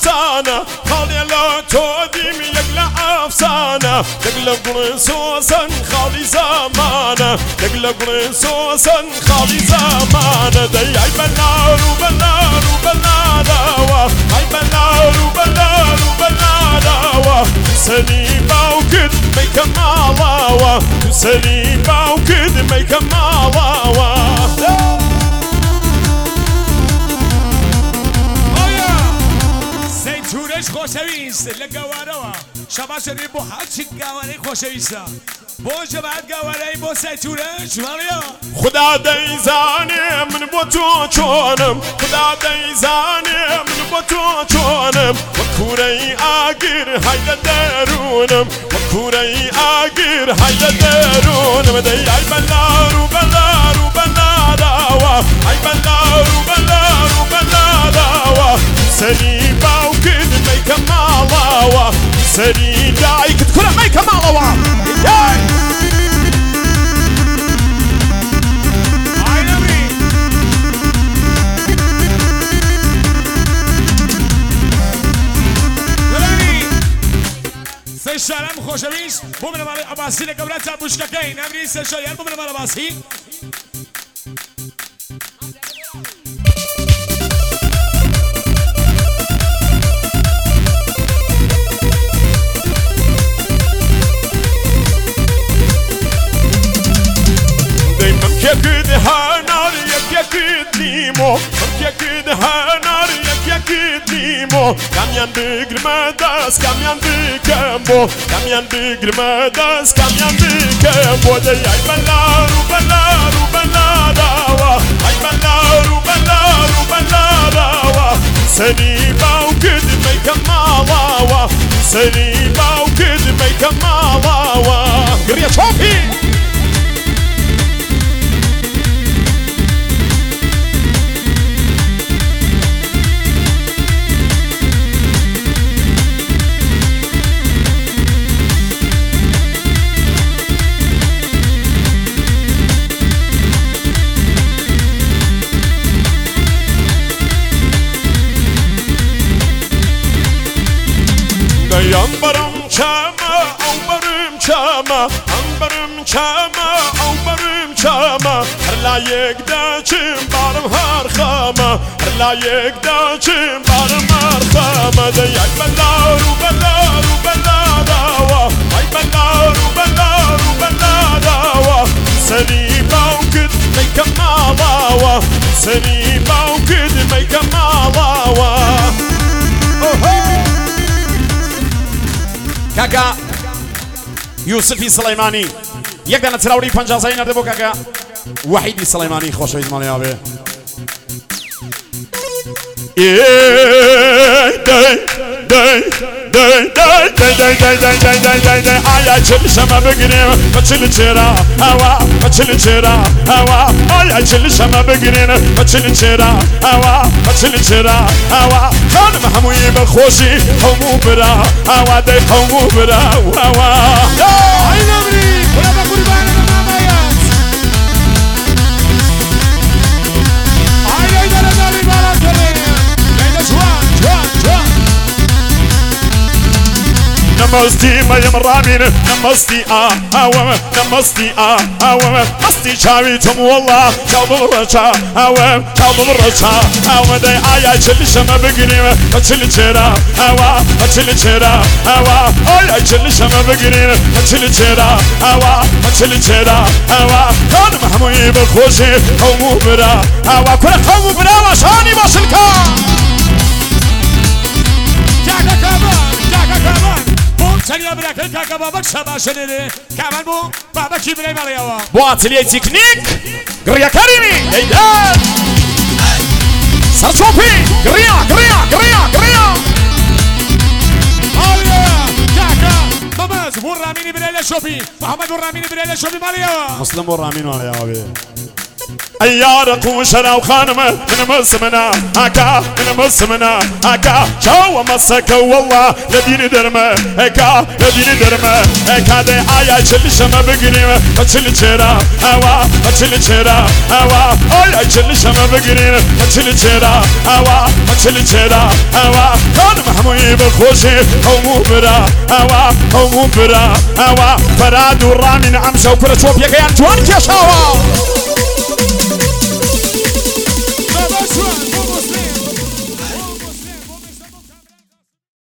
افسانه خالي لا توديم يقلع افسانه تقلق رصوصا خالي زمانه تقلق رصوصا خالي زمانه دي بلار وبلار وبلار هاي بلار وبلار وبلار سليمة وكد ما يكملوا سليمة وكد ما يكملوا زيتونش خوشویست لگواروا شما شدی بو هرچی گواری خوشویسته بو جماعت گواری بو زیتونش مالیا خدا دیزانه من با تو چونم خدا دیزانه من با تو چونم و کوره آگیر هایده درونم و کوره آگیر هایده درونم دی ای بلار و بلار و بلار ای بلار و بلار و بلار سری باو کد میکمالا سری دای کد کره میکمالا سشارم خوشویست بومن مال عباسی لگورات بوشککین امری سشاریان بومن مال عباسی يكيد هانار يكيد ليمو يكيد هانار يكيد ليمو كاميان بيجر مداس كاميان بيكمبو كاميان بيجر مداس كاميان بيكمبو دي اي بلار وبلار وبلار اي بلار وبلار وبلار سليمة وكد ما يكملوا سليمة وكد ما يكملوا قرية شوفي Ambarım çama, ambarım çama, ambarım çama, ambarım çama. Her layık daçım barım harkama, her layık daçım barım harkama. De ay belar u belar u belar ay belar u belar u belar seni mevkid meykemala, seni mevkid meykemala. كاكا يوسفي سليماني يقدر نتراوري فنجازين نردبو كاكا وحيدي سليماني خوش ويز مالي ابي آیا چلشم بگیریم بچل چرا هوا بچل چرا هوا آیا چلشم بگیریم بچل چرا هوا بچل چرا هوا خانم هموی بخوشی قومو برا هوا دی قومو برا هوا ای نمری خدا بقربان مامایت ای داره داری بالا کنه لیلا جوان جوان جوان نمستی مایم رامین نمستی آوام نمستی آوام مستی چاوی تم والله چاو برچا آوام چاو برچا آوام دی آیا چلشم بگیریم بچل چرا هوا بچل چرا هوا آیا چلشم بگیریم بچل چرا هوا بچل چرا هوا خانم هموی بخوشی قومو برا هوا کل قومو برا وشانی باشل کن کاکا کامان سنیا بrakın kaka babak şabaşları kaman bu baba kimle malıyava bu atölye teknik Griya Karimi Eydan Sarçopi Griya Aliya kaka Mamaz bu Ramini bireyle şopi Muhammed bu Ramini bireyle şopi malıyava Muslim bu Ramini malıyava abi أيارق وشرا وخانمة من مسمنا هكا من مسمنا هكا شو مسك والله لدين درمه هكا لدين درمه هكا دي آيا چل شما بگریم بچل چرا هوا بچل چرا هوا آيا چل شما بگریم بچل چرا هوا بچل چرا هوا خانم هموی بخوشی قومو برا هوا قومو برا هوا فراد و رامین عمشا و کرچوب یکیان جوان کشاوا